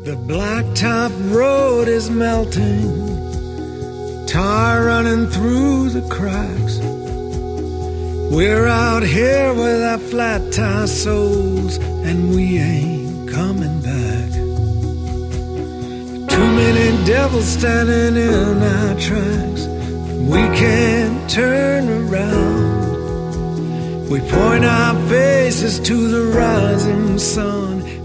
The blacktop road is melting, tar running through the cracks. We're out here with our flat tire souls, and we ain't coming back. Too many devils standing in our tracks, we can't turn around. We point our faces to the rising sun,